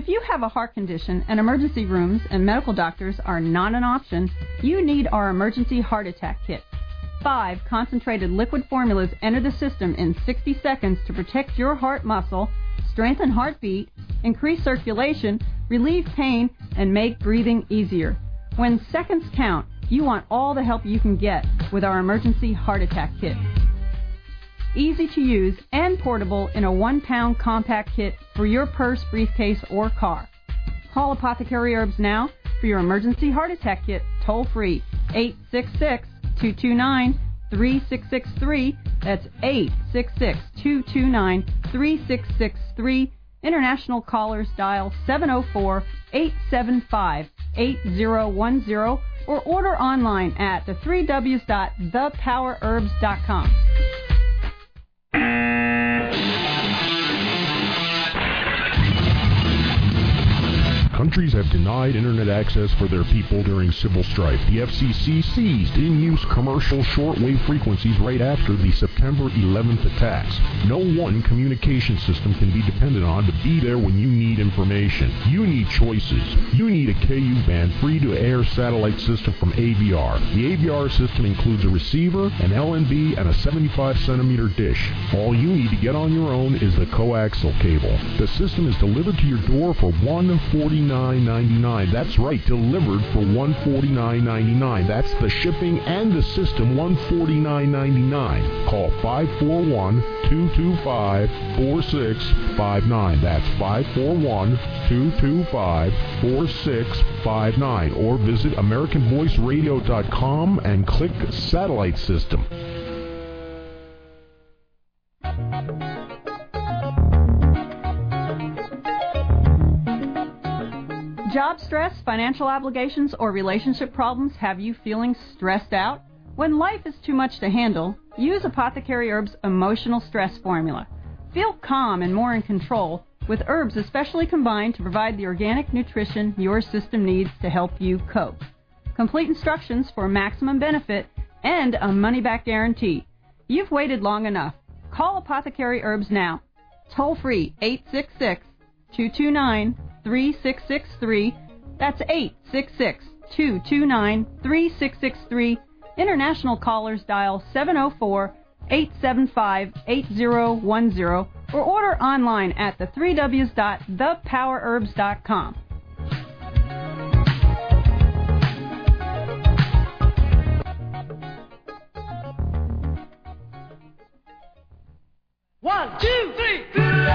If you have a heart condition and emergency rooms and medical doctors are not an option, you need our emergency heart attack kit. 5 concentrated liquid formulas enter the system in 60 seconds to protect your heart muscle, strengthen heartbeat, increase circulation, relieve pain, and make breathing easier. When seconds count, you want all the help you can get with our emergency heart attack kit. Easy to use and portable in a 1-pound compact kit for your purse, briefcase, or car. Call Apothecary Herbs now for your emergency heart attack kit, toll free, 866-229-3663. That's 866-229-3663. International callers dial 704-875-8010 or order online at the3ws.thepowerherbs.com. Countries have denied internet access for their people during civil strife. The FCC seized in-use commercial shortwave frequencies right after the September 11th attacks. No one communication system can be depended on to be there when you need information. You need choices. You need a KU-band free-to-air satellite system from AVR. The AVR system includes a receiver, an LNB, and a 75-centimeter dish. All you need to get on your own is the coaxial cable. The system is delivered to your door for $149.99. That's right, delivered for $149.99. That's the shipping and the system, $149.99. Call 541-225-4659. That's 541-225-4659. Or visit AmericanVoiceRadio.com and click Satellite System. Job stress, financial obligations, or relationship problems have you feeling stressed out? When life is too much to handle, use Apothecary Herbs' Emotional Stress Formula. Feel calm and more in control with herbs especially combined to provide the organic nutrition your system needs to help you cope. Complete instructions for maximum benefit and a money-back guarantee. You've waited long enough. Call Apothecary Herbs now. Toll free, 866-229-3663. That's 866-229-3663. International callers dial 704-875-8010 or order online at the3ws.thepowerherbs.com. One, two, three.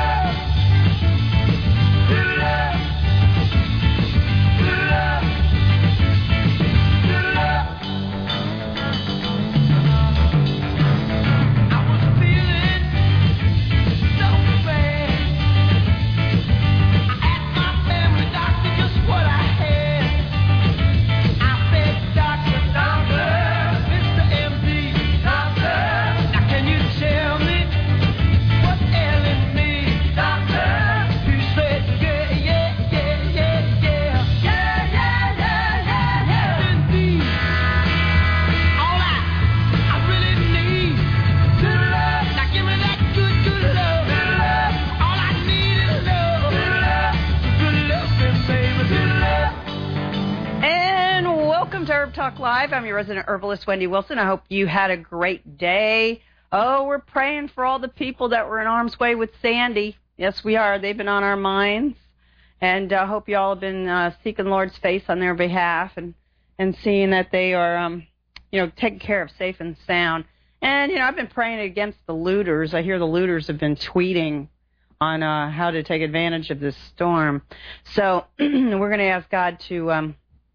Talk Live. I'm your resident herbalist, Wendy Wilson. I hope you had a great day. Oh, we're praying for all the people that were in harm's way with Sandy. Yes, we are. They've been on our minds. And I hope you all have been seeking Lord's face on their behalf and seeing that they are, taken care of safe and sound. And, I've been praying against the looters. I hear the looters have been tweeting on how to take advantage of this storm. So we're going to ask God to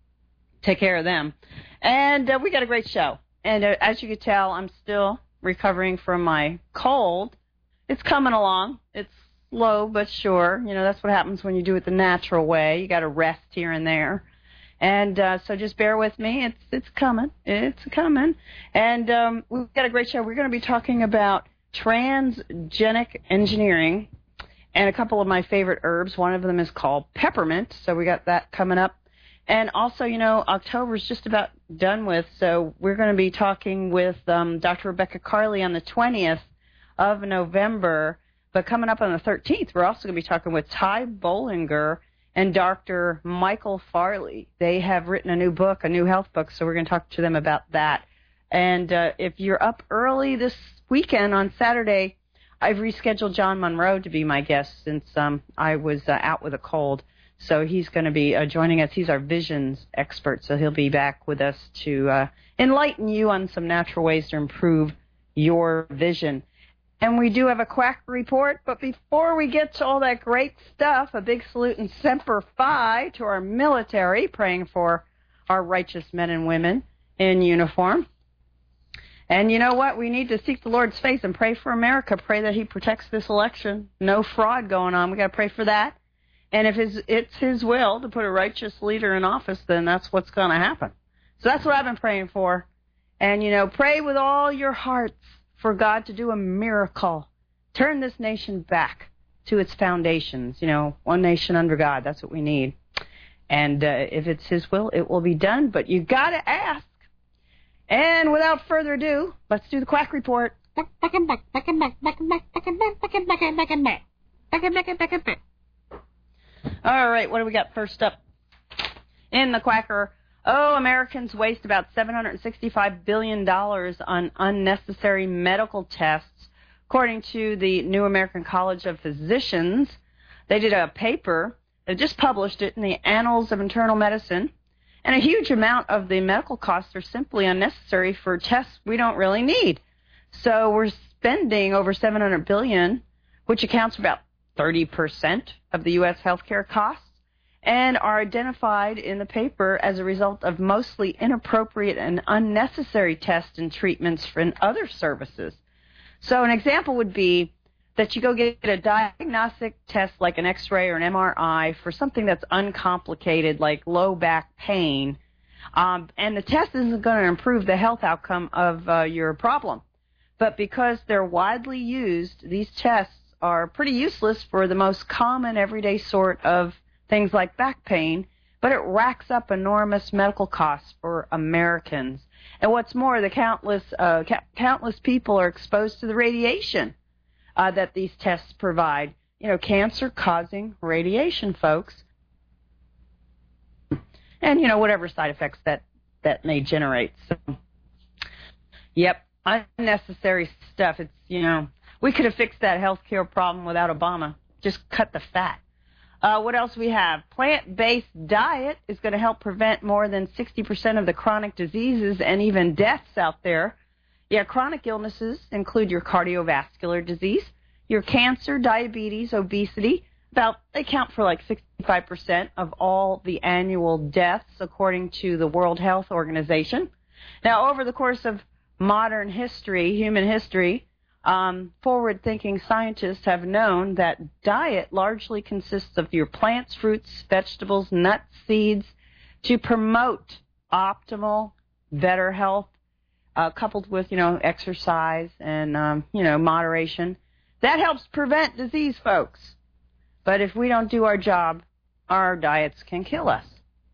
take care of them. And we got a great show. And as you can tell, I'm still recovering from my cold. It's coming along. It's slow but sure. That's what happens when you do it the natural way. You got to rest here and there. And so just bear with me. It's coming. It's coming. And we've got a great show. We're going to be talking about transgenic engineering and a couple of my favorite herbs. One of them is called peppermint. So we got that coming up. And also, October's just about done with, so we're going to be talking with Dr. Rebecca Carley on the 20th of November. But coming up on the 13th, we're also going to be talking with Ty Bollinger and Dr. Michael Farley. They have written a new book, a new health book, so we're going to talk to them about that. And if you're up early this weekend on Saturday, I've rescheduled John Monroe to be my guest since I was out with a cold. So he's going to be joining us. He's our visions expert, so he'll be back with us to enlighten you on some natural ways to improve your vision. And we do have a quack report, but before we get to all that great stuff, a big salute and Semper Fi to our military, praying for our righteous men and women in uniform. And you know what? We need to seek the Lord's face and pray for America. Pray that he protects this election. No fraud going on. We got to pray for that. And if it's his will to put a righteous leader in office, then that's what's going to happen. So that's what I've been praying for. And, pray with all your hearts for God to do a miracle. Turn this nation back to its foundations. One nation under God. That's what we need. And if it's his will, it will be done. But you got to ask. And without further ado, let's do the quack report. All right, what do we got first up in the quacker? Americans waste about $765 billion on unnecessary medical tests, according to the New American College of Physicians. They did a paper. They just published it in the Annals of Internal Medicine. And a huge amount of the medical costs are simply unnecessary for tests we don't really need. So we're spending over $700 billion, which accounts for about 30% of the U.S. healthcare costs, and are identified in the paper as a result of mostly inappropriate and unnecessary tests and treatments in other services. So an example would be that you go get a diagnostic test like an X-ray or an MRI for something that's uncomplicated like low back pain, and the test isn't going to improve the health outcome of your problem. But because they're widely used, these tests are pretty useless for the most common everyday sort of things like back pain, but it racks up enormous medical costs for Americans. And what's more, the countless people are exposed to the radiation that these tests provide. Cancer-causing radiation, folks. And, whatever side effects that may generate. So, yep, unnecessary stuff. It's, we could have fixed that health care problem without Obama. Just cut the fat. What else we have? Plant-based diet is going to help prevent more than 60% of the chronic diseases and even deaths out there. Yeah, chronic illnesses include your cardiovascular disease, your cancer, diabetes, obesity. They account for like 65% of all the annual deaths, according to the World Health Organization. Now, over the course of modern history, human history, forward-thinking scientists have known that diet largely consists of your plants, fruits, vegetables, nuts, seeds, to promote optimal, better health, coupled with, exercise and, moderation. That helps prevent disease, folks. But if we don't do our job, our diets can kill us.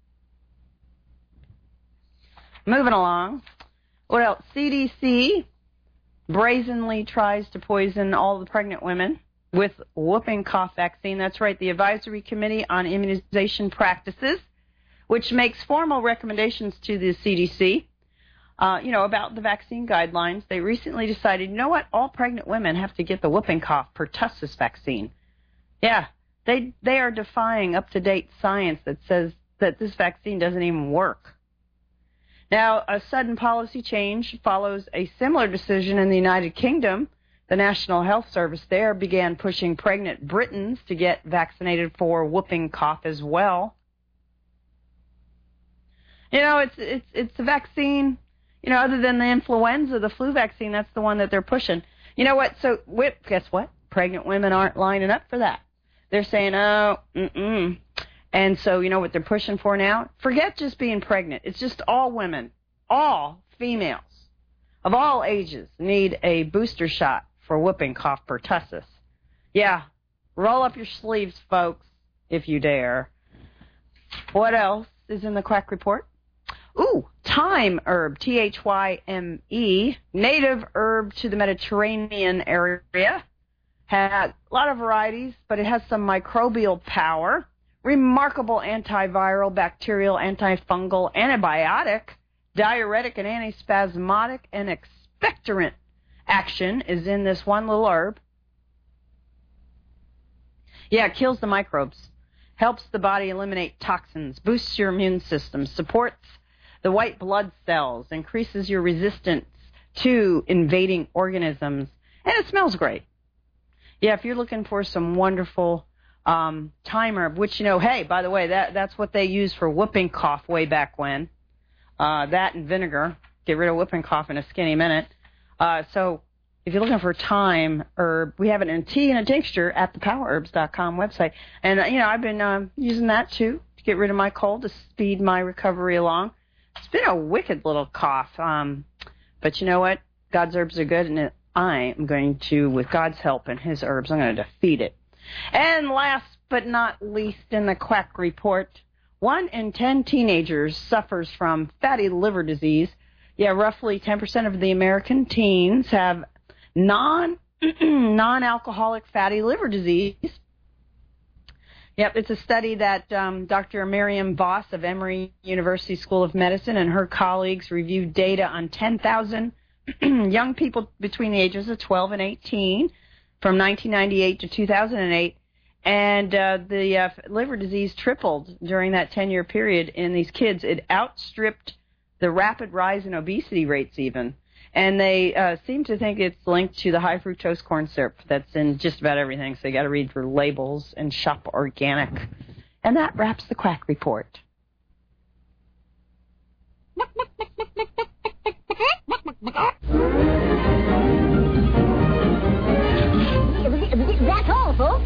Moving along. What else? CDC brazenly tries to poison all the pregnant women with whooping cough vaccine. That's right, the Advisory Committee on Immunization Practices, which makes formal recommendations to the CDC, about the vaccine guidelines. They recently decided, all pregnant women have to get the whooping cough pertussis vaccine. Yeah, they are defying up-to-date science that says that this vaccine doesn't even work. Now, a sudden policy change follows a similar decision in the United Kingdom. The National Health Service there began pushing pregnant Britons to get vaccinated for whooping cough as well. It's a vaccine, other than the influenza, the flu vaccine, that's the one that they're pushing. You know what? So, guess what? Pregnant women aren't lining up for that. They're saying, And so, what they're pushing for now? Forget just being pregnant. It's just all women, all females of all ages need a booster shot for whooping cough pertussis. Yeah, roll up your sleeves, folks, if you dare. What else is in the quack report? Thyme herb, Thyme, native herb to the Mediterranean area. Has a lot of varieties, but it has some microbial power. remarkable antiviral, bacterial, antifungal, antibiotic, diuretic, and antispasmodic and expectorant action is in this one little herb. Yeah, it kills the microbes, helps the body eliminate toxins, boosts your immune system, supports the white blood cells, increases your resistance to invading organisms, and it smells great. Yeah, if you're looking for some wonderful thyme herb, which, hey, by the way, that's what they used for whooping cough way back when. That and vinegar. Get rid of whooping cough in a skinny minute. So if you're looking for thyme herb, we have it in a tea and a tincture at the powerbs.com website. And, I've been using that, too, to get rid of my cold, to speed my recovery along. It's been a wicked little cough. But you know what? God's herbs are good, and I am going to, with God's help and his herbs, I'm going to defeat it. And last but not least in the Quack Report, 1 in 10 teenagers suffers from fatty liver disease. Yeah, roughly 10% of the American teens have non-alcoholic fatty liver disease. Yep, it's a study that Dr. Miriam Voss of Emory University School of Medicine and her colleagues reviewed data on 10,000 young people between the ages of 12 and 18 from 1998 to 2008, and the liver disease tripled during that 10-year period in these kids. It outstripped the rapid rise in obesity rates even, and they seem to think it's linked to the high fructose corn syrup that's in just about everything, so you got to read for labels and shop organic. And that wraps the Quack Report. That's all, folks.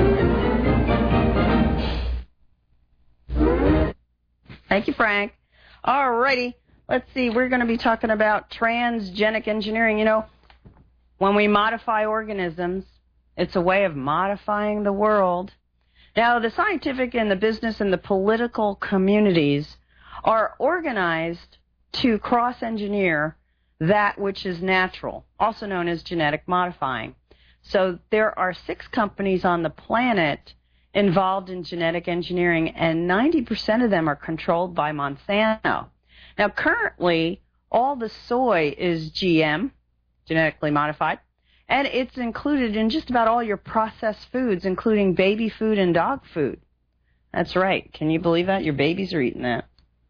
Thank you, Frank. All righty. Let's see. We're going to be talking about transgenic engineering. When we modify organisms, it's a way of modifying the world. Now, the scientific and the business and the political communities are organized to cross-engineer that which is natural, also known as genetic modifying. So there are 6 companies on the planet involved in genetic engineering, and 90% of them are controlled by Monsanto. Now, currently, all the soy is GM, genetically modified, and it's included in just about all your processed foods, including baby food and dog food. That's right. Can you believe that? Your babies are eating that.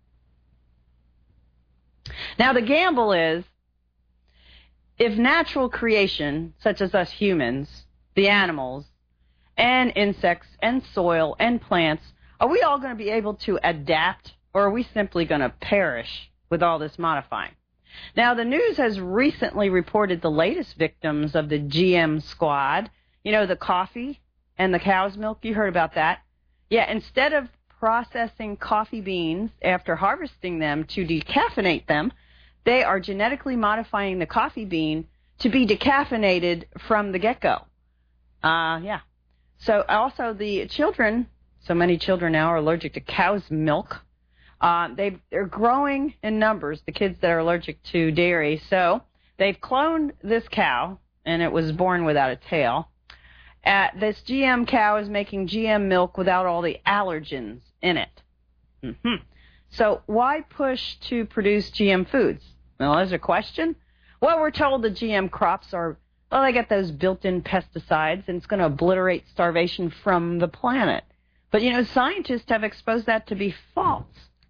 Now, the gamble is, if natural creation, such as us humans, the animals, and insects, and soil, and plants, are we all going to be able to adapt, or are we simply going to perish with all this modifying? Now, the news has recently reported the latest victims of the GM squad. The coffee and the cow's milk, you heard about that. Yeah, instead of processing coffee beans after harvesting them to decaffeinate them, they are genetically modifying the coffee bean to be decaffeinated from the get-go. Yeah. So also the children, so many children now are allergic to cow's milk. They're growing in numbers, the kids that are allergic to dairy. So they've cloned this cow, and it was born without a tail. This GM cow is making GM milk without all the allergens in it. Mm-hmm. So why push to produce GM foods? Well, there's a question. Well, we're told the GM crops they got those built-in pesticides, and it's going to obliterate starvation from the planet. But, scientists have exposed that to be false.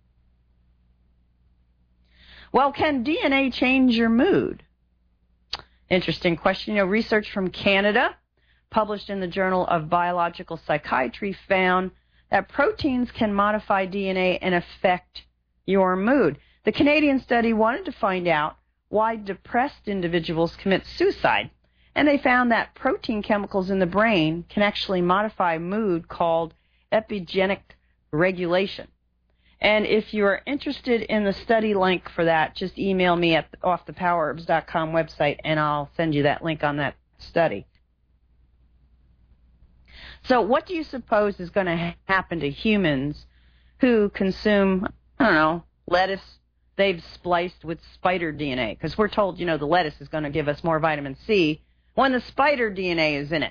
Well, can DNA change your mood? Interesting question. Research from Canada, published in the Journal of Biological Psychiatry, found that proteins can modify DNA and affect your mood. The Canadian study wanted to find out why depressed individuals commit suicide, and they found that protein chemicals in the brain can actually modify mood, called epigenetic regulation. And if you are interested in the study link for that, just email me at offthepowerbs.com website, and I'll send you that link on that study. So what do you suppose is going to happen to humans who consume, lettuce they've spliced with spider DNA? Because we're told, the lettuce is going to give us more vitamin C when the spider DNA is in it.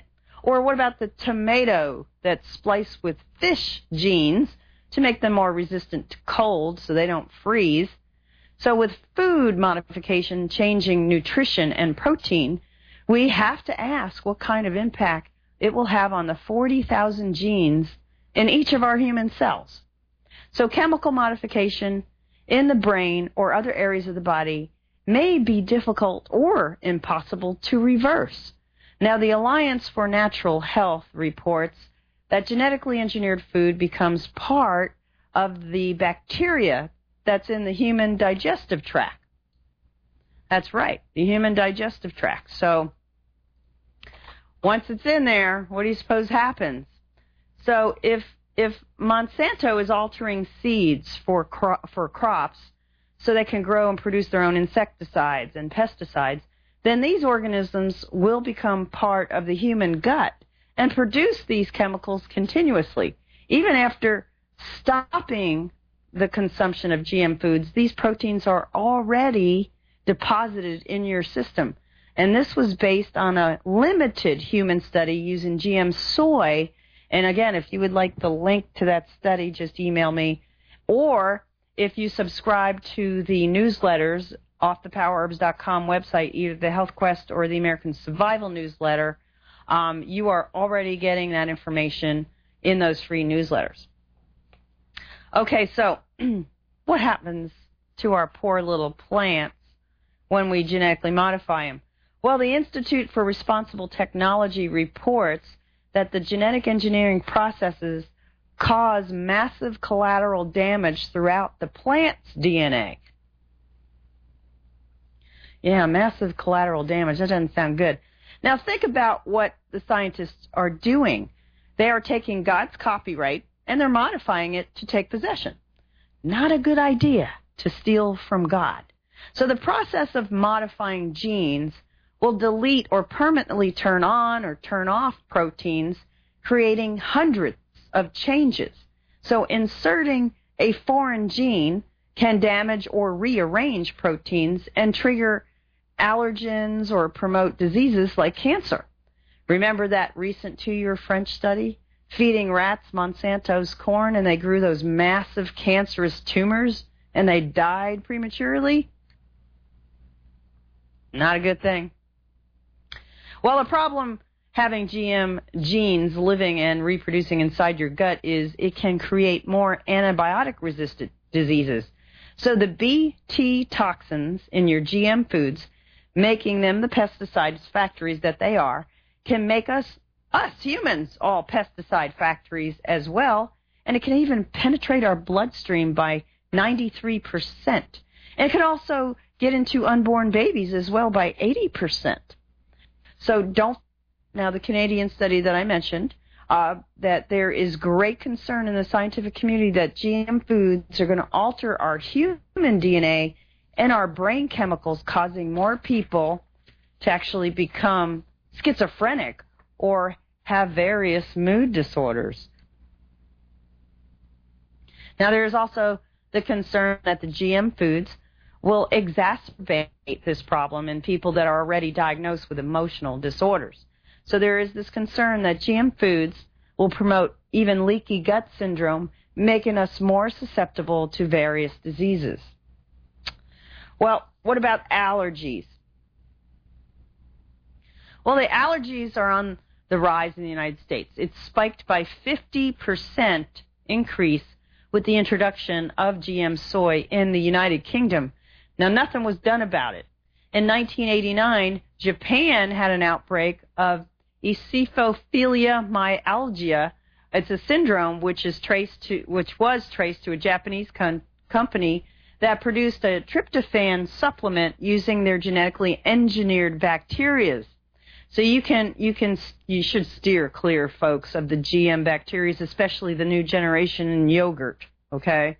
Or what about the tomato that's spliced with fish genes to make them more resistant to cold so they don't freeze? So with food modification, changing nutrition and protein, we have to ask what kind of impact it will have on the 40,000 genes in each of our human cells. So chemical modification in the brain or other areas of the body may be difficult or impossible to reverse. Now, the Alliance for Natural Health reports that genetically engineered food becomes part of the bacteria that's in the human digestive tract. That's right, the human digestive tract. So once it's in there, what do you suppose happens? So if Monsanto is altering seeds for crops so they can grow and produce their own insecticides and pesticides, then these organisms will become part of the human gut and produce these chemicals continuously. Even after stopping the consumption of GM foods, these proteins are already deposited in your system. And this was based on a limited human study using GM soy. And again, if you would like the link to that study, just email me. Or if you subscribe to the newsletters off the PowerHerbs.com website, either the Health Quest or the American Survival newsletter, you are already getting that information in those free newsletters. Okay, so what happens to our poor little plants when we genetically modify them? Well, the Institute for Responsible Technology reports that the genetic engineering processes cause massive collateral damage throughout the plant's DNA. Yeah, massive collateral damage. That doesn't sound good. Now think about what the scientists are doing. They are taking God's copyright and they're modifying it to take possession. Not a good idea to steal from God. So the process of modifying genes will delete or permanently turn on or turn off proteins, creating hundreds of changes. So inserting a foreign gene can damage or rearrange proteins and trigger allergens or promote diseases like cancer. Remember that recent 2-year French study? Feeding rats Monsanto's corn and they grew those massive cancerous tumors and they died prematurely? Not a good thing. Well, the problem having GM genes living and reproducing inside your gut is it can create more antibiotic-resistant diseases. So the Bt toxins in your GM foods, making them the pesticides factories that they are, can make us humans all pesticide factories as well, and it can even penetrate our bloodstream by 93%. And it can also get into unborn babies as well by 80%. So now the Canadian study that I mentioned, that there is great concern in the scientific community that GM foods are going to alter our human DNA and our brain chemicals, causing more people to actually become schizophrenic or have various mood disorders. Now, there is also the concern that the GM foods will exacerbate this problem in people that are already diagnosed with emotional disorders. So there is this concern that GM foods will promote even leaky gut syndrome, making us more susceptible to various diseases. Well, what about allergies? Well, the allergies are on the rise in the United States. It's spiked by 50% increase with the introduction of GM soy in the United Kingdom. Now, nothing was done about it. In 1989, Japan had an outbreak of Eosinophilia myalgia. It's a syndrome which was traced to a Japanese company that produced a tryptophan supplement using their genetically engineered bacteria. So you should steer clear, folks, of the GM bacteria, especially the new generation in yogurt, okay?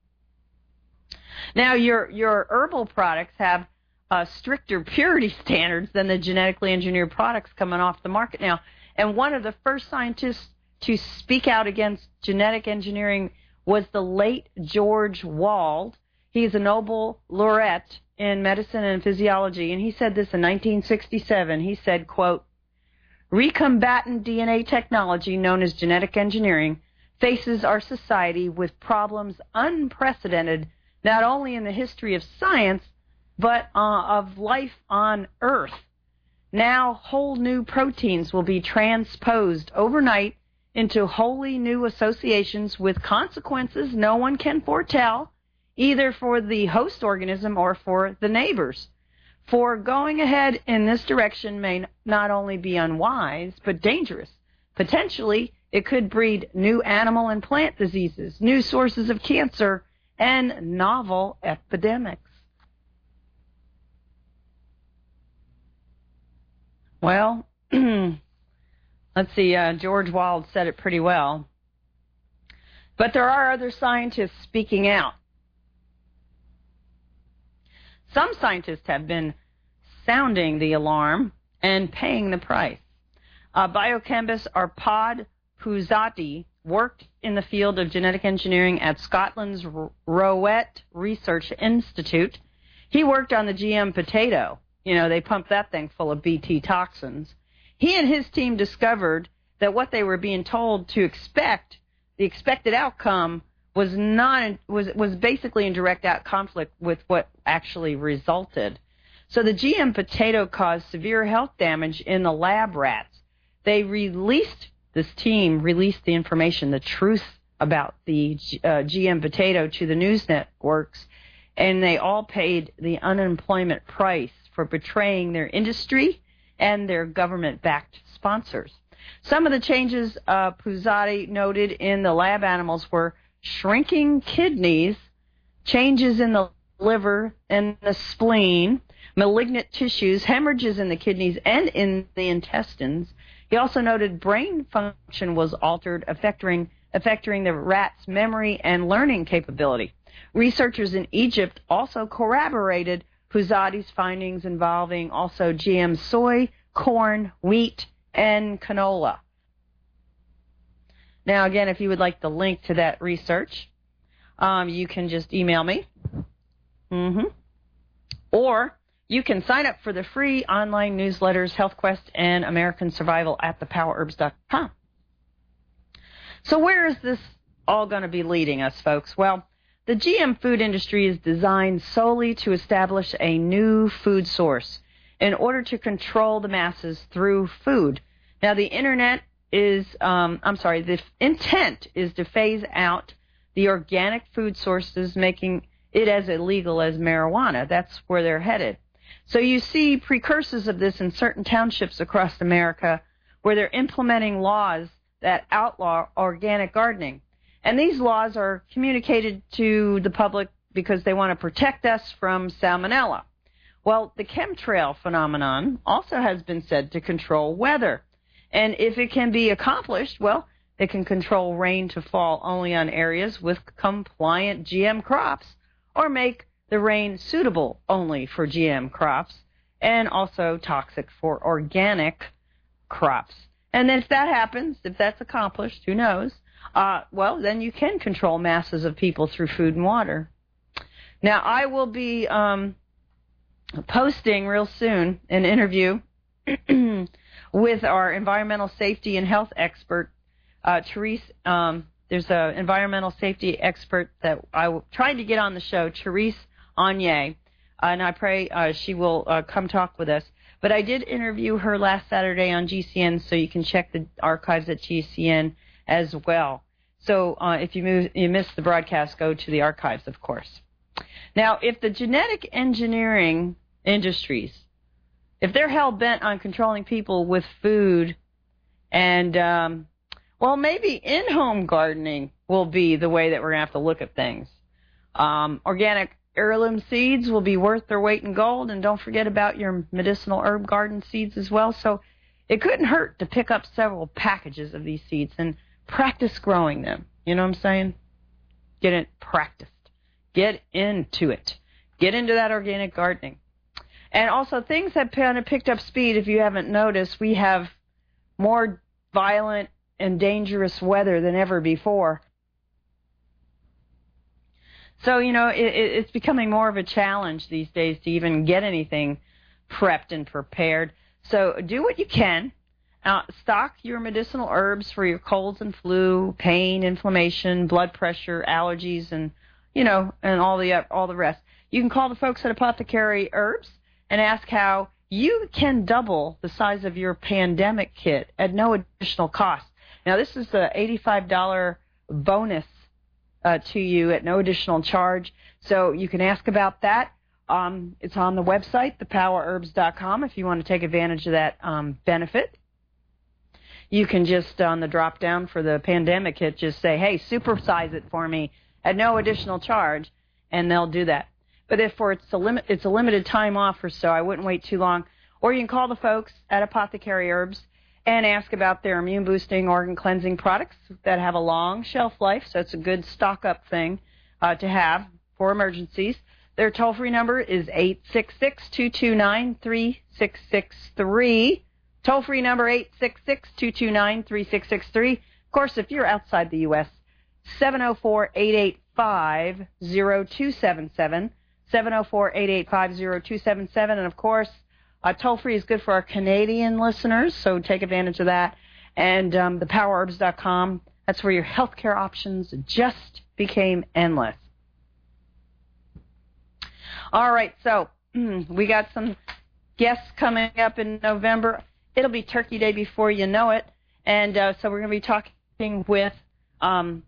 Now, your herbal products have stricter purity standards than the genetically engineered products coming off the market now. And one of the first scientists to speak out against genetic engineering was the late George Wald. He's a Nobel laureate in medicine and physiology, and he said this in 1967. He said, quote, Recombinant DNA technology, known as genetic engineering, faces our society with problems unprecedented not only in the history of science, but of life on Earth. Now, whole new proteins will be transposed overnight into wholly new associations with consequences no one can foretell, either for the host organism or for the neighbors. For going ahead in this direction may not only be unwise, but dangerous. Potentially, it could breed new animal and plant diseases, new sources of cancer, and novel epidemics. Well, let's see, George Wild said it pretty well. But there are other scientists speaking out. Some scientists have been sounding the alarm and paying the price. Biochemist Arpad Pusztai worked in the field of genetic engineering at Scotland's Rowett Research Institute. He worked on the GM potato. You know, they pumped that thing full of Bt toxins. He and his team discovered that what they were being told to expect, the expected outcome, was basically in direct conflict with what actually resulted. So the GM potato caused severe health damage in the lab rats. This team released the information, the truth about the GM potato to the news networks, and they all paid the unemployment price for betraying their industry and their government-backed sponsors. Some of the changes Pusztai noted in the lab animals were shrinking kidneys, changes in the liver and the spleen, malignant tissues, hemorrhages in the kidneys and in the intestines. He also noted brain function was altered, affecting the rat's memory and learning capability. Researchers in Egypt also corroborated Pusztai's findings involving also GM soy, corn, wheat, and canola. Now, again, if you would like the link to that research, you can just email me. Or you can sign up for the free online newsletters, Health Quest and American Survival at thepowerherbs.com. So where is this all going to be leading us, folks? Well, the GM food industry is designed solely to establish a new food source in order to control the masses through food. Now, the intent is to phase out the organic food sources, making it as illegal as marijuana. That's where they're headed. So you see precursors of this in certain townships across America where they're implementing laws that outlaw organic gardening. And these laws are communicated to the public because they want to protect us from salmonella. Well, the chemtrail phenomenon also has been said to control weather. And if it can be accomplished, well, it can control rain to fall only on areas with compliant GM crops, or make the rain suitable only for GM crops, and also toxic for organic crops. And if that happens, if that's accomplished, who knows, well, then you can control masses of people through food and water. Now, I will be posting real soon an interview with our environmental safety and health expert, Therese. There's an environmental safety expert that I tried to get on the show, Therese Anye, and I pray she will come talk with us. But I did interview her last Saturday on GCN, so you can check the archives at GCN as well. So if you missed the broadcast, go to the archives, of course. Now, if the genetic engineering industries, if they're hell-bent on controlling people with food and, well, maybe in-home gardening will be the way that we're going to have to look at things. Organic heirloom seeds will be worth their weight in gold, and don't forget about your medicinal herb garden seeds as well. So it couldn't hurt to pick up several packages of these seeds and practice growing them. You know what I'm saying? Get it practiced. Get into it. Get into that organic gardening. And also, things have kind of picked up speed. If you haven't noticed, we have more violent and dangerous weather than ever before. So, you know, it's becoming more of a challenge these days to even get anything prepped and prepared. So do what you can. Stock your medicinal herbs for your colds and flu, pain, inflammation, blood pressure, allergies, and and all the rest. You can call the folks at Apothecary Herbs and ask how you can double the size of your pandemic kit at no additional cost. Now, this is the $85 bonus to you at no additional charge, so you can ask about that. It's on the website, thepowerherbs.com, if you want to take advantage of that benefit. You can just, on the drop-down for the pandemic kit, just say, hey, supersize it for me at no additional charge, and they'll do that. But if it's a limited time offer, so I wouldn't wait too long. Or you can call the folks at Apothecary Herbs and ask about their immune-boosting, organ-cleansing products that have a long shelf life, so it's a good stock-up thing to have for emergencies. Their toll-free number is 866-229-3663. Toll-free number 866-229-3663. Of course, if you're outside the U.S., 704-885-0277. 704-885-0277. And, of course, toll-free is good for our Canadian listeners, so take advantage of that. And thepowerherbs.com, that's where your healthcare options just became endless. All right, so we got some guests coming up in November. It'll be Turkey Day before you know it. And so we're going to be talking with John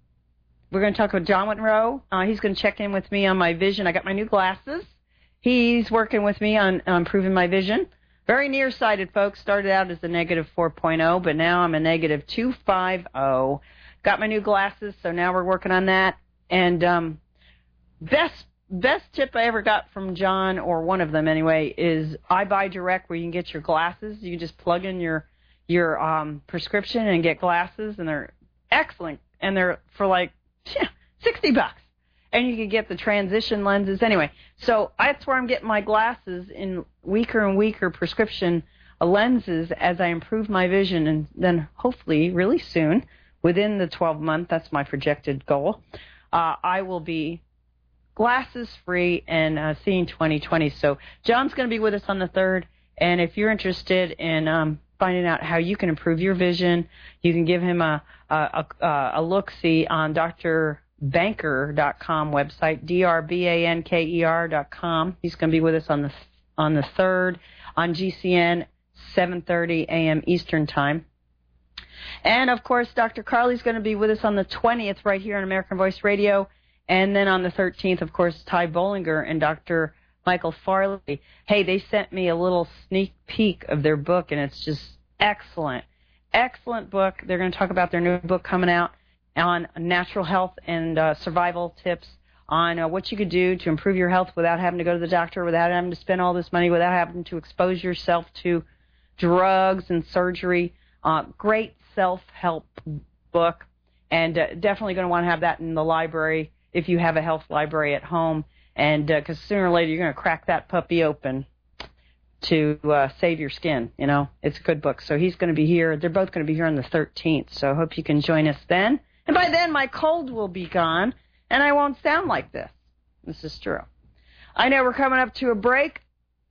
Monroe. He's going to check in with me on my vision. I got my new glasses. He's working with me on improving my vision. Very nearsighted, folks. Started out as a negative 4.0, but now I'm a negative 2.50. Got my new glasses, so now we're working on that. And best tip I ever got from John, or one of them anyway, is iBuy Direct, where you can get your glasses. You can just plug in your prescription and get glasses, and they're excellent. And they're for like $60. And you can get the transition lenses. Anyway, so that's where I'm getting my glasses, in weaker and weaker prescription lenses, as I improve my vision. And then hopefully really soon, within the 12-month, that's my projected goal, I will be glasses free and seeing 2020. So John's going to be with us on the 3rd. And if you're interested in finding out how you can improve your vision, you can give him a look-see on drbanker.com website, drbanker.com. He's going to be with us on the 3rd on GCN, 7:30 a.m. Eastern Time. And, of course, Dr. Carly's going to be with us on the 20th right here on American Voice Radio. And then on the 13th, of course, Ty Bollinger and Dr. Michael Farley. Hey, they sent me a little sneak peek of their book, and it's just excellent. Excellent book. They're going to talk about their new book coming out on natural health and survival tips on what you could do to improve your health without having to go to the doctor, without having to spend all this money, without having to expose yourself to drugs and surgery. Great self-help book, and definitely going to want to have that in the library if you have a health library at home, and because sooner or later you're going to crack that puppy open to save your skin. It's a good book. So he's going to be here. They're both going to be here on the 13th, so I hope you can join us then. And by then, my cold will be gone, and I won't sound like this. This is true. I know we're coming up to a break,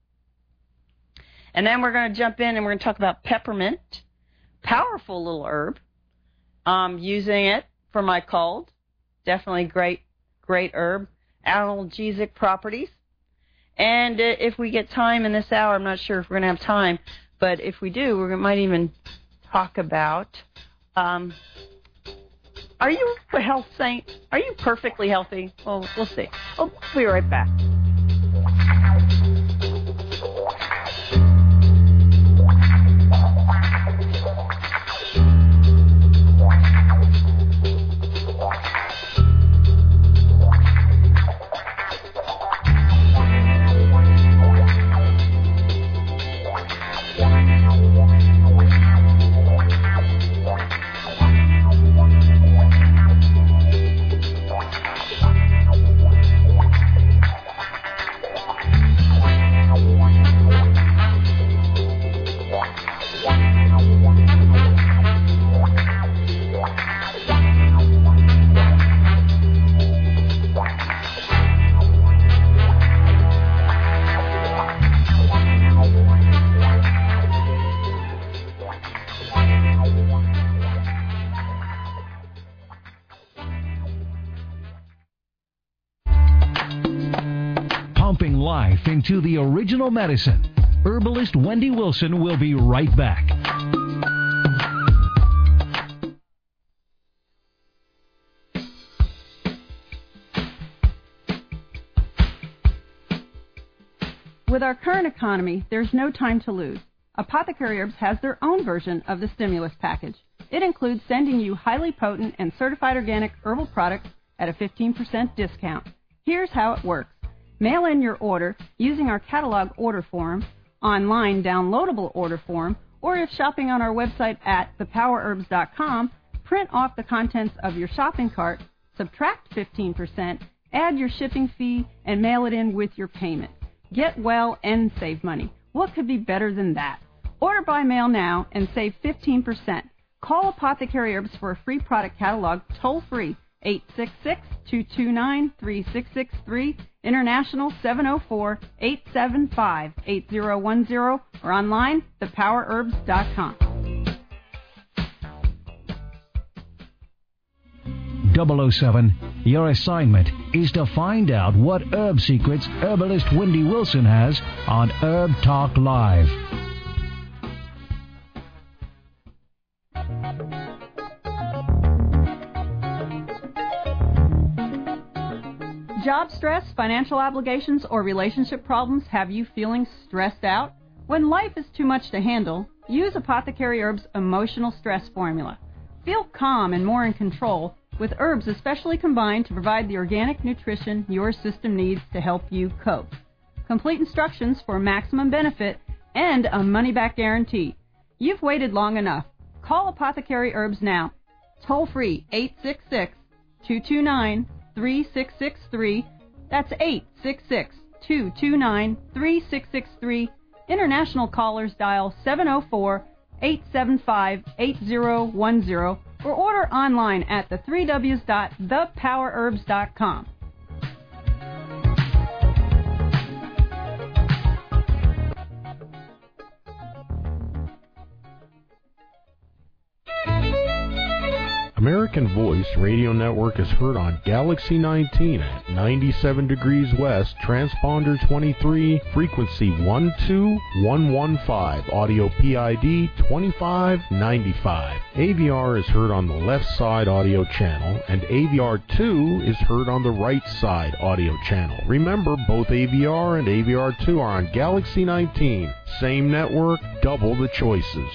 and then we're going to jump in and we're going to talk about peppermint. Powerful little herb. Using it for my cold. Definitely great herb. Analgesic properties. And if we get time in this hour, I'm not sure if we're going to have time, but if we do, we might even talk about, are you a health saint? Are you perfectly healthy? Well, we'll see. We'll be right back. life into the original medicine. Herbalist Wendy Wilson will be right back. With our current economy, there's no time to lose. Apothecary Herbs has their own version of the stimulus package. It includes sending you highly potent and certified organic herbal products at a 15% discount. Here's how it works. Mail in your order using our catalog order form, online downloadable order form, or if shopping on our website at thepowerherbs.com, print off the contents of your shopping cart, subtract 15%, add your shipping fee, and mail it in with your payment. Get well and save money. What could be better than that? Order by mail now and save 15%. Call Apothecary Herbs for a free product catalog toll-free, 866-229-3663, international 704-875-8010, or online, thepowerherbs.com. 007, your assignment is to find out what herb secrets herbalist Wendy Wilson has on Herb Talk Live. Job stress, financial obligations, or relationship problems have you feeling stressed out? When life is too much to handle, use Apothecary Herbs' emotional stress formula. Feel calm and more in control with herbs especially combined to provide the organic nutrition your system needs to help you cope. Complete instructions for maximum benefit and a money-back guarantee. You've waited long enough. Call Apothecary Herbs now. Toll free 866-229-3663. That's 866-229-3663. International callers dial 704-875-8010 or order online at the3ws.thepowerherbs.com. American Voice Radio Network is heard on Galaxy 19 at 97 degrees west, transponder 23, frequency 12115, audio PID 2595. AVR is heard on the left side audio channel, and AVR 2 is heard on the right side audio channel. Remember, both AVR and AVR 2 are on Galaxy 19. Same network, double the choices.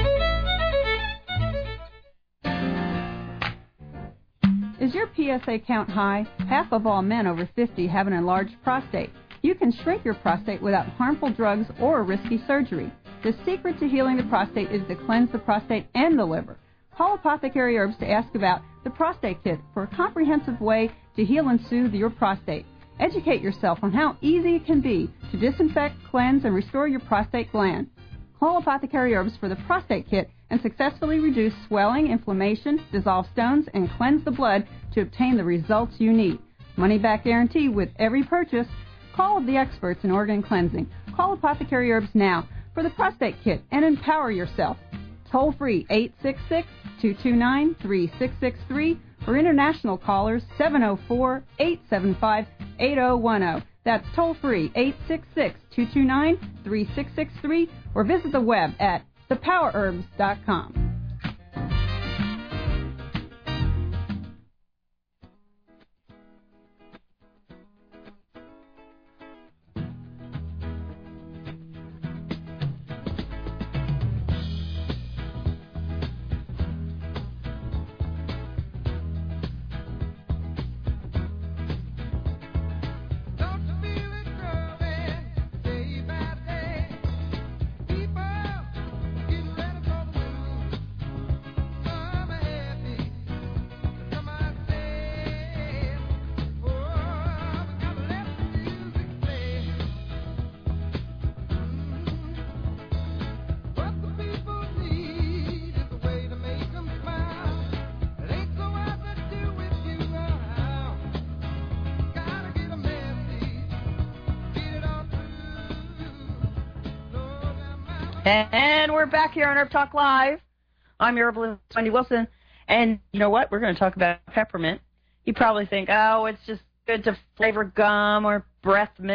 Is your PSA count high? Half of all men over 50 have an enlarged prostate. You can shrink your prostate without harmful drugs or risky surgery. The secret to healing the prostate is to cleanse the prostate and the liver. Call Apothecary Herbs to ask about the Prostate Kit for a comprehensive way to heal and soothe your prostate. Educate yourself on how easy it can be to disinfect, cleanse, and restore your prostate gland. Call Apothecary Herbs for the Prostate Kit and successfully reduce swelling, inflammation, dissolve stones, and cleanse the blood to obtain the results you need. Money-back guarantee with every purchase. Call the experts in organ cleansing. Call Apothecary Herbs now for the Prostate Kit and empower yourself. Toll free 866-229-3663 or international callers 704-875-8010. That's toll free 866-229-3663 or visit the web at thepowerherbs.com. And we're back here on Herb Talk Live. I'm your herbalist, Wendy Wilson. And you know what? We're going to talk about peppermint. You probably think, oh, it's just good to flavor gum or breath mints.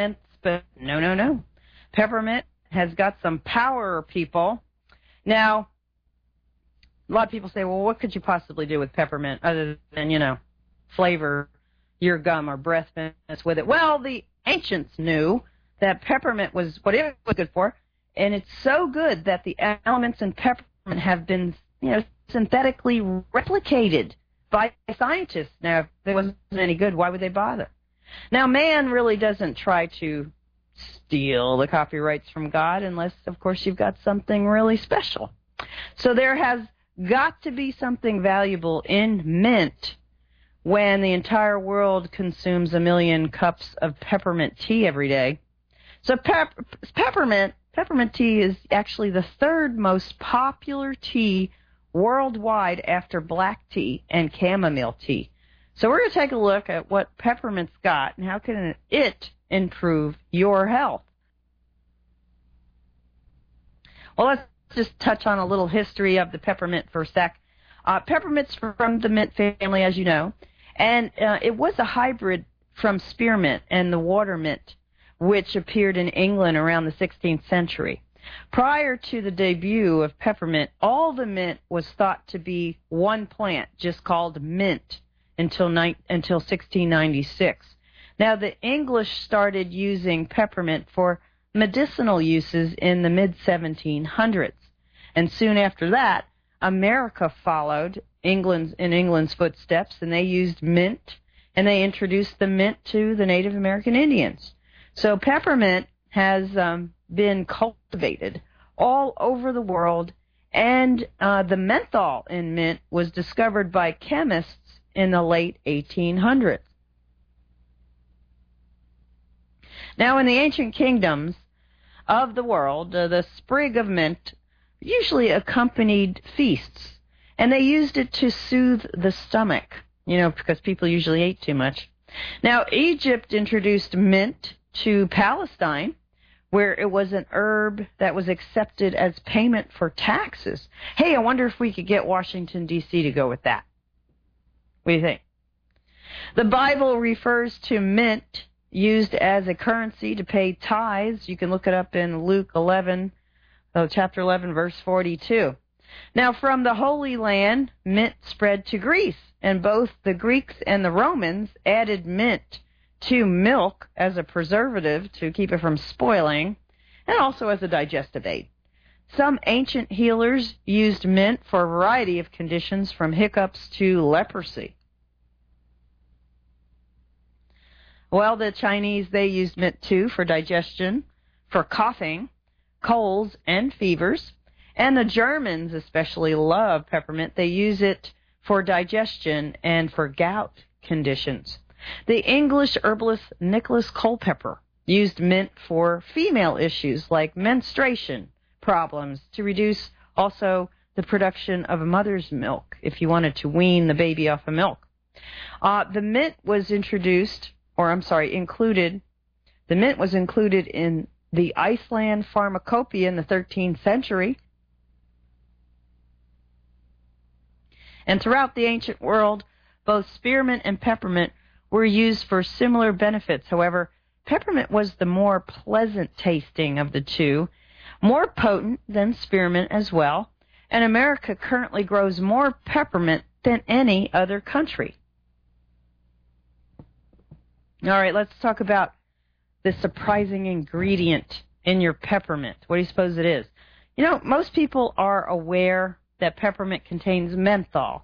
but no. Peppermint has got some power, people. Now, a lot of people say, well, what could you possibly do with peppermint other than, flavor your gum or breath mints with it? Well, the ancients knew that peppermint was what it was good for, and it's so good that the elements in peppermint have been, synthetically replicated by scientists. Now, if it wasn't any good, why would they bother? Now, man really doesn't try to steal the copyrights from God unless, of course, you've got something really special. So there has got to be something valuable in mint when the entire world consumes 1 million cups of peppermint tea every day. So peppermint tea is actually the third most popular tea worldwide after black tea and chamomile tea. So we're going to take a look at what peppermint's got and how can it improve your health. Well, let's just touch on a little history of the peppermint for a sec. Peppermint's from the mint family, as you know, and it was a hybrid from spearmint and the water mint, which appeared in England around the 16th century. Prior to the debut of peppermint, all the mint was thought to be one plant, just called mint, until 1696. Now, the English started using peppermint for medicinal uses in the mid-1700s. And soon after that, America followed in England's footsteps, and they used mint, and they introduced the mint to the Native American Indians. So peppermint has been cultivated all over the world, and the menthol in mint was discovered by chemists in the late 1800s. Now, in the ancient kingdoms of the world, the sprig of mint usually accompanied feasts, and they used it to soothe the stomach, because people usually ate too much. Now, Egypt introduced mint to Palestine, where it was an herb that was accepted as payment for taxes. Hey, I wonder if we could get Washington, D.C. to go with that. What do you think? The Bible refers to mint used as a currency to pay tithes. You can look it up in Luke 11, chapter 11, verse 42. Now, from the Holy Land, mint spread to Greece, and both the Greeks and the Romans added mint to milk as a preservative to keep it from spoiling, and also as a digestive aid. Some ancient healers used mint for a variety of conditions, from hiccups to leprosy. Well, the Chinese, they used mint too for digestion, for coughing, colds, and fevers. And the Germans especially love peppermint. They use it for digestion and for gout conditions. The English herbalist Nicholas Culpeper used mint for female issues like menstruation problems, to reduce also the production of a mother's milk if you wanted to wean the baby off of milk. The mint was included in the Iceland Pharmacopoeia in the 13th century. And throughout the ancient world, both spearmint and peppermint were used for similar benefits. However, peppermint was the more pleasant tasting of the two, more potent than spearmint as well, and America currently grows more peppermint than any other country. All right, let's talk about the surprising ingredient in your peppermint. What do you suppose it is? Most people are aware that peppermint contains menthol,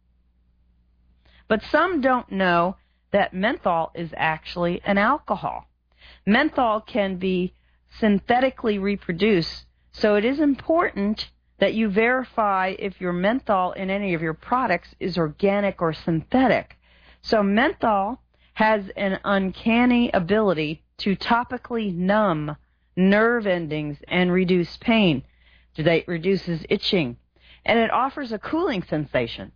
but some don't know that menthol is actually an alcohol. Menthol can be synthetically reproduced, so it is important that you verify if your menthol in any of your products is organic or synthetic. So menthol has an uncanny ability to topically numb nerve endings and reduce pain. It reduces itching, and it offers a cooling sensation.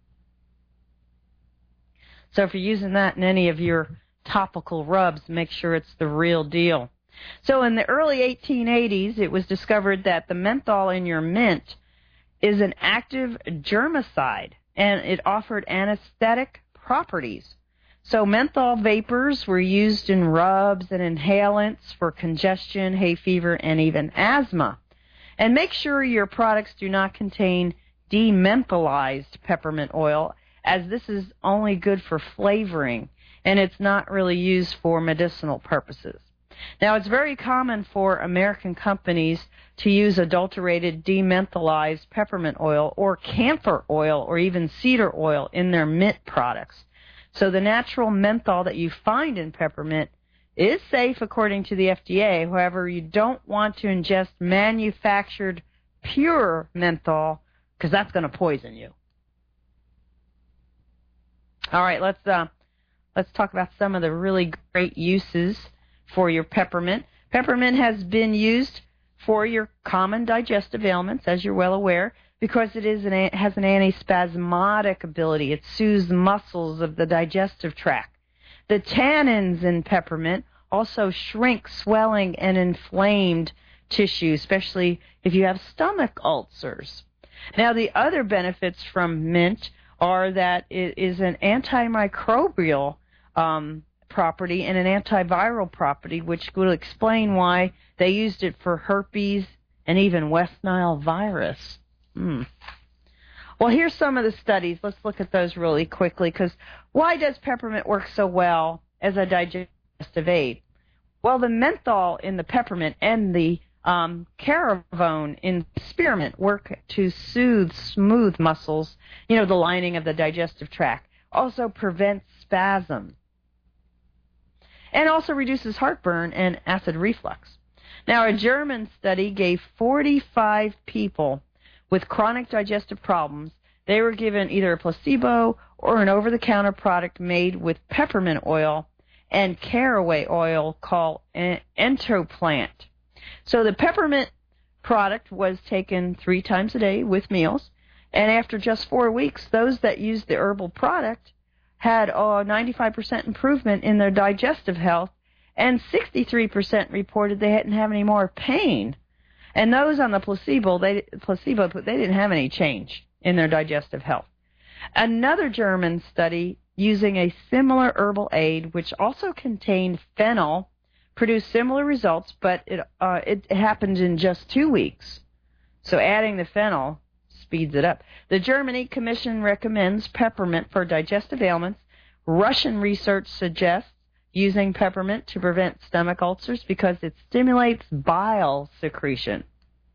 So if you're using that in any of your topical rubs, make sure it's the real deal. So in the early 1880s, it was discovered that the menthol in your mint is an active germicide, and it offered anesthetic properties. So menthol vapors were used in rubs and inhalants for congestion, hay fever, and even asthma. And make sure your products do not contain dementholized peppermint oil, as this is only good for flavoring, and it's not really used for medicinal purposes. Now, it's very common for American companies to use adulterated dementholized peppermint oil or camphor oil or even cedar oil in their mint products. So the natural menthol that you find in peppermint is safe according to the FDA. However, you don't want to ingest manufactured pure menthol because that's going to poison you. All right, let's talk about some of the really great uses for your peppermint. Peppermint has been used for your common digestive ailments, as you're well aware, because it has an antispasmodic ability. It soothes the muscles of the digestive tract. The tannins in peppermint also shrink swelling and inflamed tissue, especially if you have stomach ulcers. Now, the other benefits from mint are that it is an antimicrobial property and an antiviral property, which will explain why they used it for herpes and even West Nile virus. Well, here's some of the studies. Let's look at those really quickly, because why does peppermint work so well as a digestive aid? Well, the menthol in the peppermint and the caravone in spearmint work to soothe smooth muscles, the lining of the digestive tract. Also prevents spasm. And also reduces heartburn and acid reflux. Now, a German study gave 45 people with chronic digestive problems. They were given either a placebo or an over-the-counter product made with peppermint oil and caraway oil called Entoplant. So the peppermint product was taken 3 times a day with meals, and after just 4 weeks, those that used the herbal product had a 95% improvement in their digestive health, and 63% reported they didn't have any more pain. And those on the placebo, they didn't have any change in their digestive health. Another German study using a similar herbal aid, which also contained fennel, produced similar results, but it happened in just 2 weeks. So adding the fennel speeds it up. The Germany Commission recommends peppermint for digestive ailments. Russian research suggests using peppermint to prevent stomach ulcers because it stimulates bile secretion.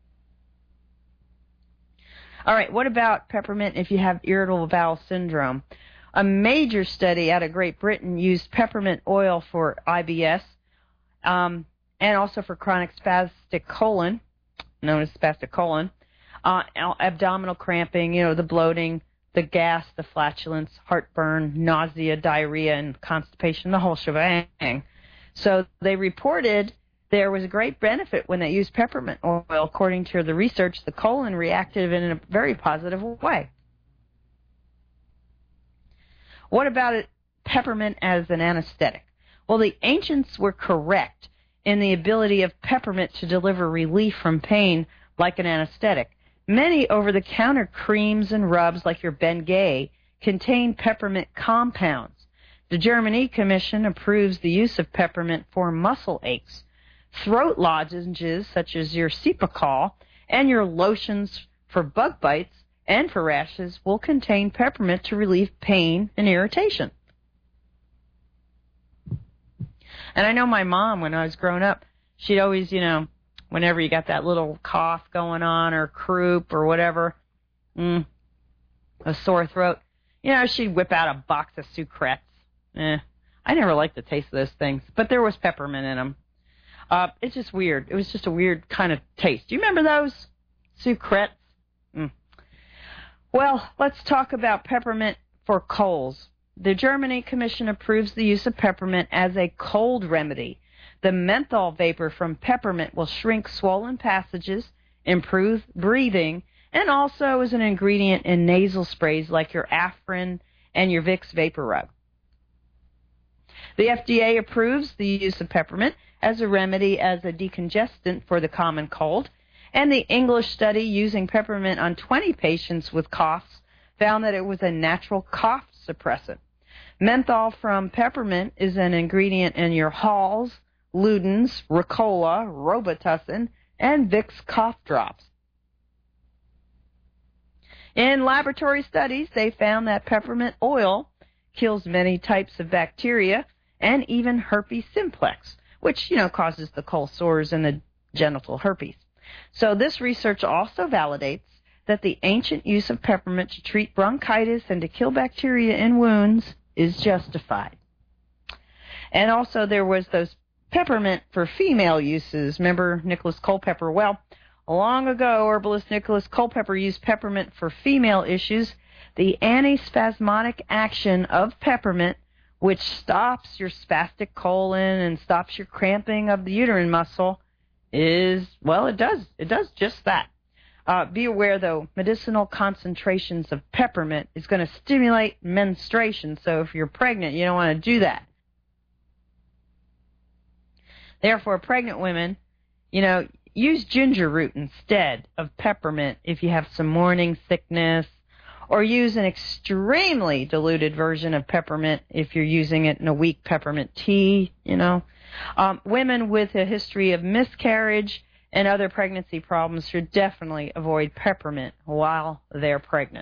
All right, what about peppermint if you have irritable bowel syndrome? A major study out of Great Britain used peppermint oil for IBS and also for chronic spastic colon, known as spastic colon, abdominal cramping, the bloating, the gas, the flatulence, heartburn, nausea, diarrhea, and constipation, the whole shebang. So they reported there was a great benefit when they used peppermint oil. According to the research, the colon reacted in a very positive way. What about peppermint as an anesthetic? Well, the ancients were correct in the ability of peppermint to deliver relief from pain like an anesthetic. Many over-the-counter creams and rubs, like your Bengay, contain peppermint compounds. The Germany Commission approves the use of peppermint for muscle aches. Throat lozenges, such as your Cepacol, and your lotions for bug bites and for rashes will contain peppermint to relieve pain and irritation. And I know my mom, when I was growing up, she'd always, whenever you got that little cough going on or croup or whatever, a sore throat, she'd whip out a box of Sucrets. I never liked the taste of those things, but there was peppermint in them. It's just weird. It was just a weird kind of taste. Do you remember those Sucrets? Well, let's talk about peppermint for colds. The Germany Commission approves the use of peppermint as a cold remedy. The menthol vapor from peppermint will shrink swollen passages, improve breathing, and also is an ingredient in nasal sprays like your Afrin and your Vicks Vapor Rub. The FDA approves the use of peppermint as a remedy as a decongestant for the common cold, and the English study using peppermint on 20 patients with coughs found that it was a natural cough suppressant. Menthol from peppermint is an ingredient in your Halls, Ludens, Ricola, Robitussin, and Vicks cough drops. In laboratory studies, they found that peppermint oil kills many types of bacteria and even herpes simplex, which, causes the cold sores and the genital herpes. So this research also validates that the ancient use of peppermint to treat bronchitis and to kill bacteria in wounds is justified. And also there was those peppermint for female uses. Remember Nicholas Culpeper? Well, long ago, herbalist Nicholas Culpeper used peppermint for female issues. The antispasmodic action of peppermint, which stops your spastic colon and stops your cramping of the uterine muscle, it does just that. Be aware, though, medicinal concentrations of peppermint is going to stimulate menstruation, so if you're pregnant, you don't want to do that. Therefore, pregnant women, use ginger root instead of peppermint if you have some morning sickness, or use an extremely diluted version of peppermint if you're using it in a weak peppermint tea, Women with a history of miscarriage and other pregnancy problems should definitely avoid peppermint while they're pregnant.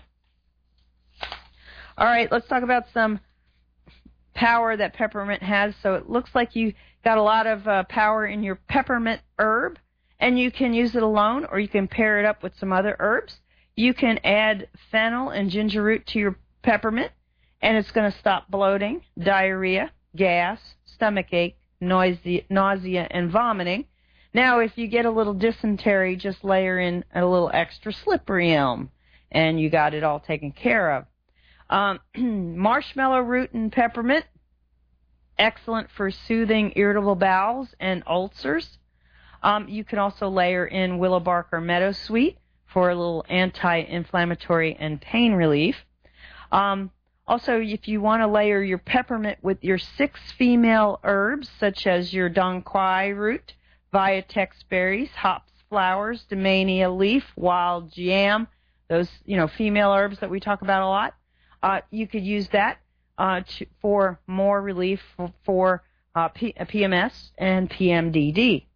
All right, let's talk about some power that peppermint has. So it looks like you got a lot of power in your peppermint herb, and you can use it alone or you can pair it up with some other herbs. You can add fennel and ginger root to your peppermint, and it's going to stop bloating, diarrhea, gas, stomach ache, nausea, and vomiting. Now, if you get a little dysentery, just layer in a little extra slippery elm, and you got it all taken care of. Marshmallow root and peppermint, excellent for soothing irritable bowels and ulcers. You can also layer in willow bark or meadowsweet for a little anti-inflammatory and pain relief. Also, if you want to layer your peppermint with your 6 female herbs, such as your Dong Quai root, Viatex berries, hops flowers, Damiania leaf, wild jam, those, female herbs that we talk about a lot, you could use that for more relief for PMS and PMDD.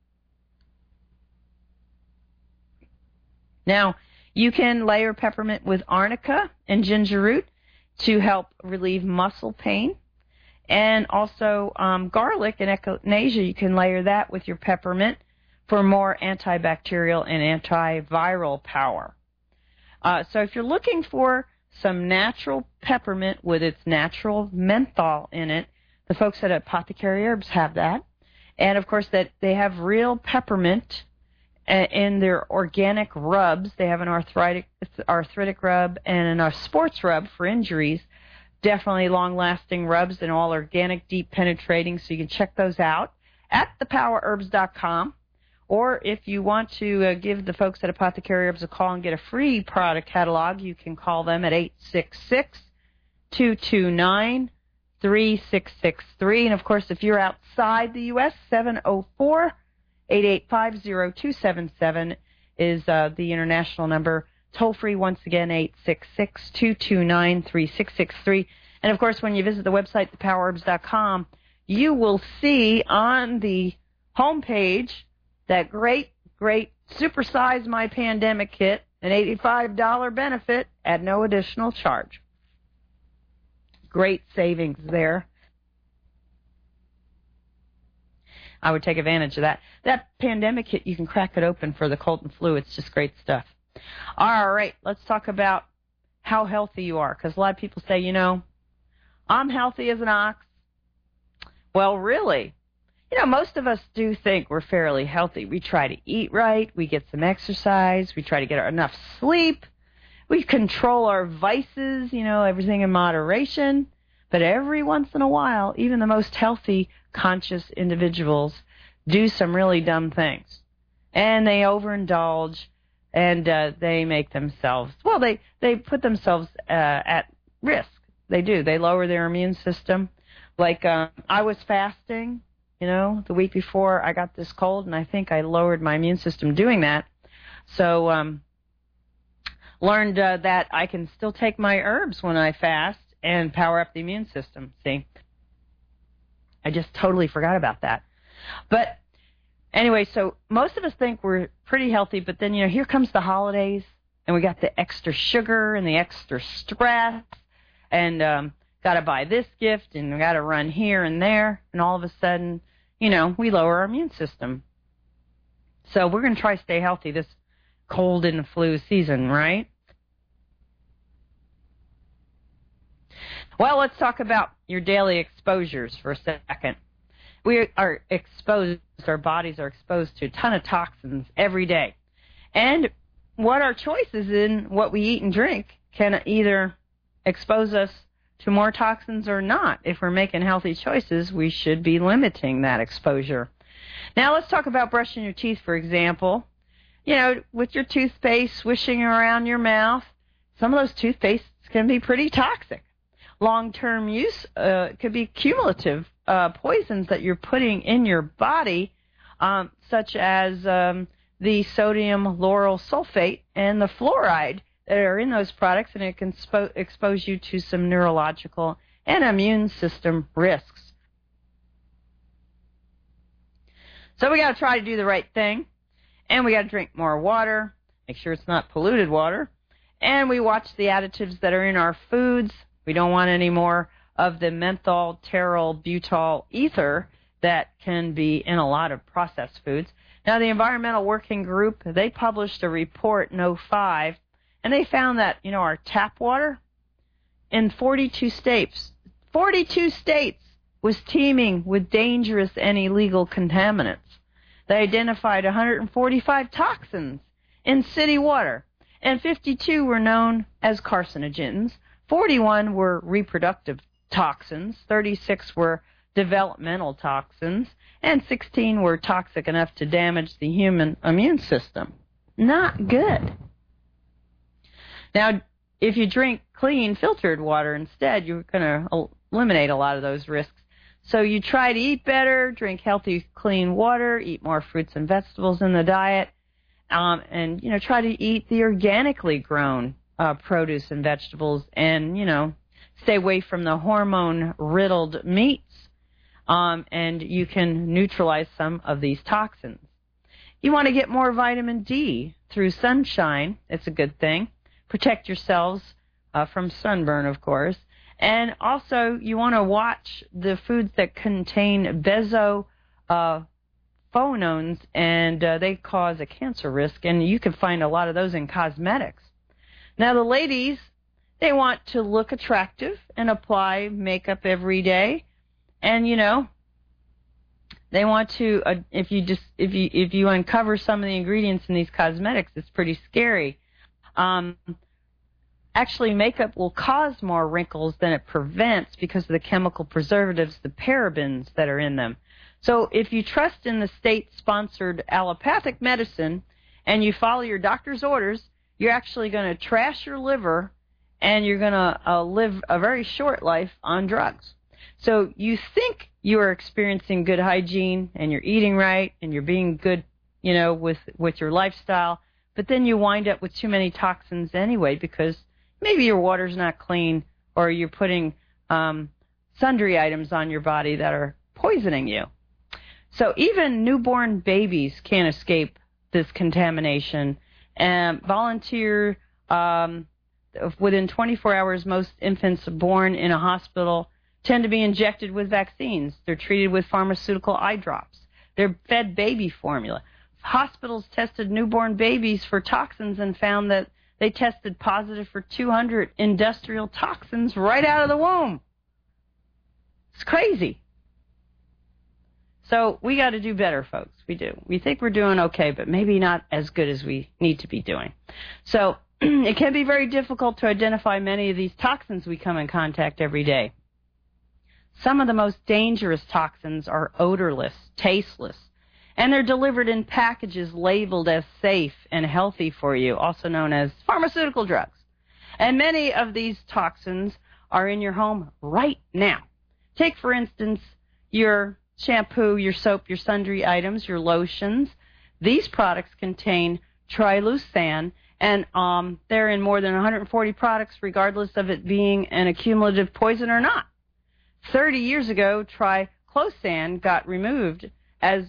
Now, you can layer peppermint with arnica and ginger root to help relieve muscle pain. And also garlic and echinacea, you can layer that with your peppermint for more antibacterial and antiviral power. So if you're looking for some natural peppermint with its natural menthol in it, the folks at Apothecary Herbs have that. And, of course, that they have real peppermint in their organic rubs. They have an arthritic rub and a sports rub for injuries. Definitely long-lasting rubs and all organic, deep penetrating, so you can check those out at thepowerherbs.com. Or if you want to give the folks at Apothecary Herbs a call and get a free product catalog, you can call them at 866-229-3663. And, of course, if you're outside the U.S., 704-885-0277 is the international number. Toll free, once again, 866-229-3663. And, of course, when you visit the website, thepowerherbs.com, you will see on the homepage that great Supersize My Pandemic Kit, an $85 benefit at no additional charge. Great savings there. I would take advantage of that. That pandemic kit, you can crack it open for the cold and flu. It's just great stuff. All right, let's talk about how healthy you are, because a lot of people say, I'm healthy as an ox. Well, really, most of us do think we're fairly healthy. We try to eat right. We get some exercise. We try to get enough sleep. We control our vices, everything in moderation. But every once in a while, even the most healthy, conscious individuals do some really dumb things. And they overindulge, and they make themselves, they put themselves at risk. They do. They lower their immune system. Like I was fasting, the week before I got this cold, and I think I lowered my immune system doing that. So learned that I can still take my herbs when I fast and power up the immune system. See? I just totally forgot about that. But anyway, so most of us think we're pretty healthy, but then, here comes the holidays, and we got the extra sugar and the extra stress, and got to buy this gift, and we got to run here and there, and all of a sudden, we lower our immune system. So we're going to try to stay healthy this cold and flu season, right? Well, let's talk about your daily exposures for a second. We are exposed, our bodies are exposed to a ton of toxins every day. And what our choices in what we eat and drink can either expose us to more toxins or not. If we're making healthy choices, we should be limiting that exposure. Now, let's talk about brushing your teeth, for example. With your toothpaste swishing around your mouth, some of those toothpastes can be pretty toxic. Long-term use could be cumulative poisons that you're putting in your body, such as the sodium lauryl sulfate and the fluoride that are in those products, and it can expose you to some neurological and immune system risks. So we got to try to do the right thing, and we got to drink more water, make sure it's not polluted water, and we watch the additives that are in our foods. We don't want any more of the menthol, terol, butyl ether that can be in a lot of processed foods. Now, the Environmental Working Group, they published a report in 2005, and they found that, our tap water in 42 states was teeming with dangerous and illegal contaminants. They identified 145 toxins in city water, and 52 were known as carcinogens. 41 were reproductive toxins, 36 were developmental toxins, and 16 were toxic enough to damage the human immune system. Not good. Now, if you drink clean, filtered water instead, you're going to eliminate a lot of those risks. So you try to eat better, drink healthy, clean water, eat more fruits and vegetables in the diet, and, try to eat the organically grown produce and vegetables, and, stay away from the hormone-riddled meats, and you can neutralize some of these toxins. You want to get more vitamin D through sunshine. It's a good thing. Protect yourselves from sunburn, of course. And also, you want to watch the foods that contain benzophenones, and they cause a cancer risk, and you can find a lot of those in cosmetics. Now, the ladies, they want to look attractive and apply makeup every day, and they want to. If you uncover some of the ingredients in these cosmetics, it's pretty scary. Actually, makeup will cause more wrinkles than it prevents because of the chemical preservatives, the parabens that are in them. So if you trust in the state-sponsored allopathic medicine and you follow your doctor's orders, you're actually going to trash your liver, and you're going to live a very short life on drugs. So you think you are experiencing good hygiene, and you're eating right, and you're being good, with your lifestyle, but then you wind up with too many toxins anyway because maybe your water's not clean, or you're putting sundry items on your body that are poisoning you. So even newborn babies can't escape this contamination. And volunteer, within 24 hours, most infants born in a hospital tend to be injected with vaccines. They're treated with pharmaceutical eye drops. They're fed baby formula. Hospitals tested newborn babies for toxins and found that they tested positive for 200 industrial toxins right out of the womb. It's crazy. So we got to do better, folks. We do. We think we're doing okay, but maybe not as good as we need to be doing. So it can be very difficult to identify many of these toxins we come in contact every day. Some of the most dangerous toxins are odorless, tasteless, and they're delivered in packages labeled as safe and healthy for you, also known as pharmaceutical drugs. And many of these toxins are in your home right now. Take, for instance, your shampoo, your soap, your sundry items, your lotions. These products contain trileucine And they're in more than 140 products, regardless of it being an accumulative poison or not. 30 years ago, triclosan got approved as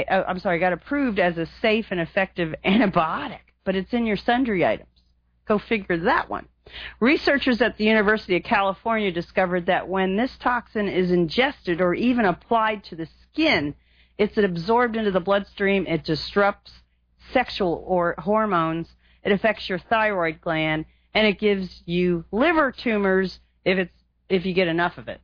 a safe and effective antibiotic, but it's in your sundry items. Go figure that one. Researchers at the University of California discovered that when this toxin is ingested or even applied to the skin, it's absorbed into the bloodstream. It disrupts sexual or hormones. It affects your thyroid gland, and it gives you liver tumors if you get enough of it.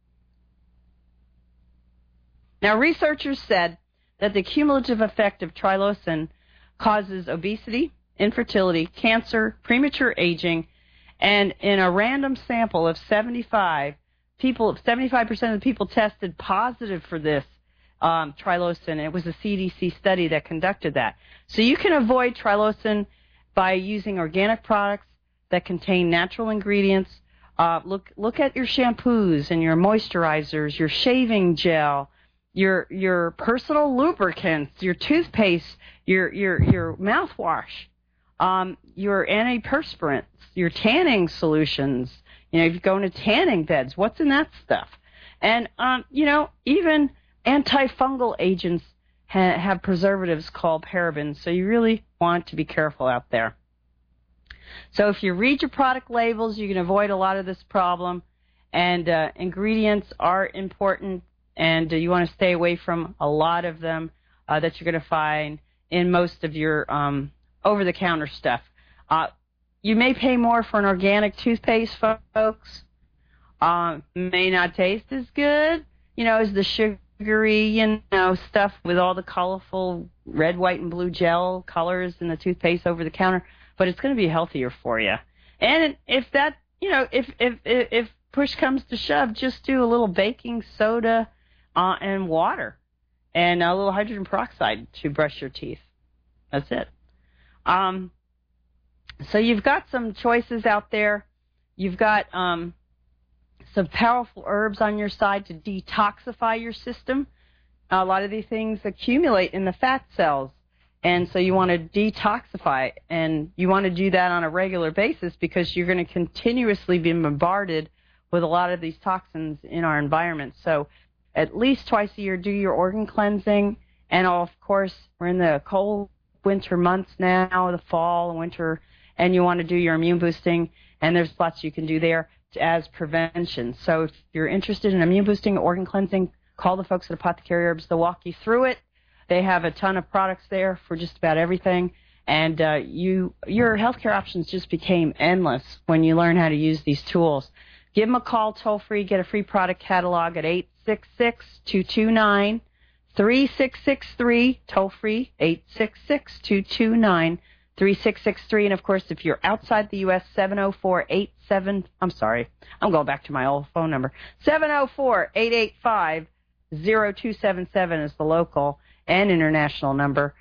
Now, researchers said that the cumulative effect of triclosan causes obesity, infertility, cancer, premature aging, and in a random sample of 75 people, 75% of the people tested positive for this triclosan. It was a CDC study that conducted that. So you can avoid triclosan by using organic products that contain natural ingredients. Look at your shampoos and your moisturizers, your shaving gel, your personal lubricants, your toothpaste, your mouthwash, your antiperspirants, your tanning solutions. If you go into tanning beds, what's in that stuff? And even antifungal agents have preservatives called parabens, so you really want to be careful out there. So if you read your product labels, you can avoid a lot of this problem. And ingredients are important, and you want to stay away from a lot of them that you're going to find in most of your over-the-counter stuff. You may pay more for an organic toothpaste, folks. May not taste as good, as the sugary, stuff with all the colorful red, white, and blue gel colors in the toothpaste over the counter, but it's going to be healthier for you. And if that, if push comes to shove, just do a little baking soda and water and a little hydrogen peroxide to brush your teeth. That's it. So you've got some choices out there. You've got some powerful herbs on your side to detoxify your system. A lot of these things accumulate in the fat cells, and so you want to detoxify, and you want to do that on a regular basis because you're going to continuously be bombarded with a lot of these toxins in our environment. So at least twice a year, do your organ cleansing, and of course, we're in the cold winter months now, the fall and winter, and you want to do your immune boosting, and there's lots you can do there as prevention. So if you're interested in immune boosting, organ cleansing, call the folks at Apothecary Herbs. They'll walk you through it. They have a ton of products there for just about everything, and your healthcare options just became endless when you learn how to use these tools. Give them a call toll-free. Get a free product catalog at 866-229-3663, toll-free, 866-229-3663. And, of course, if you're outside the U.S., 704-87, I'm sorry, I'm going back to my old phone number. 704-885-0277 is the local and international number,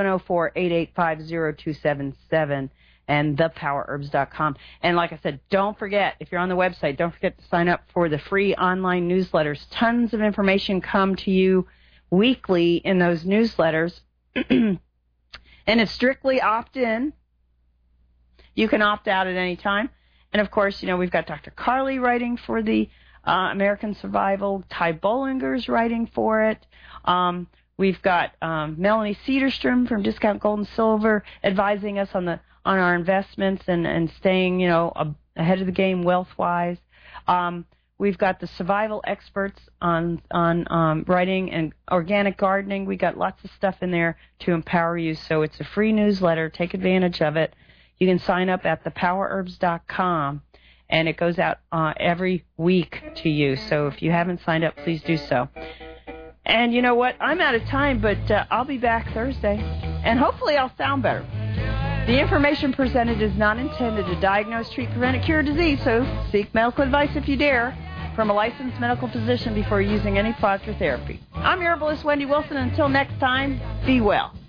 704-885-0277, and thepowerherbs.com. And like I said, don't forget, if you're on the website, don't forget to sign up for the free online newsletters. Tons of information come to you weekly in those newsletters. And it's strictly opt-in. You can opt out at any time. And, of course, we've got Dr. Carly writing for the American Survival. Ty Bollinger's writing for it. We've got Melanie Cedarstrom from Discount Gold and Silver advising us on our investments and staying, ahead of the game wealth-wise. We've got the survival experts on writing and organic gardening. We got lots of stuff in there to empower you. So it's a free newsletter. Take advantage of it. You can sign up at thepowerherbs.com, and it goes out every week to you. So if you haven't signed up, please do so. And you know what? I'm out of time, but I'll be back Thursday, and hopefully I'll sound better. The information presented is not intended to diagnose, treat, prevent, or cure disease, so seek medical advice if you dare from a licensed medical physician before using any product or therapy. I'm your herbalist, Wendy Wilson. Until next time, be well.